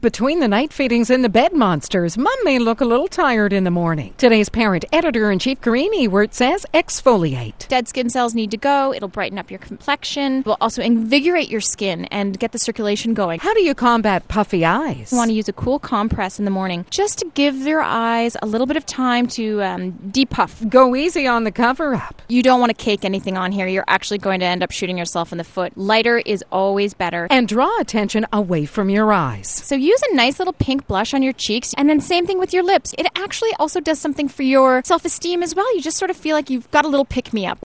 Between the night feedings and the bed monsters, Mom may look a little tired in the morning. Today's parent editor-in-chief Corinne Ewert says exfoliate. Dead skin cells need to go. It'll brighten up your complexion. It will also invigorate your skin and get the circulation going. How do you combat puffy eyes? You want to use a cool compress in the morning just to give your eyes a little bit of time to depuff. Go easy on the cover-up. You don't want to cake anything on here. You're actually going to end up shooting yourself in the foot. Lighter is always better. And draw attention away from your eyes. So use a nice little pink blush on your cheeks, and then same thing with your lips. It actually also does something for your self-esteem as well. You just sort of feel like you've got a little pick-me-up.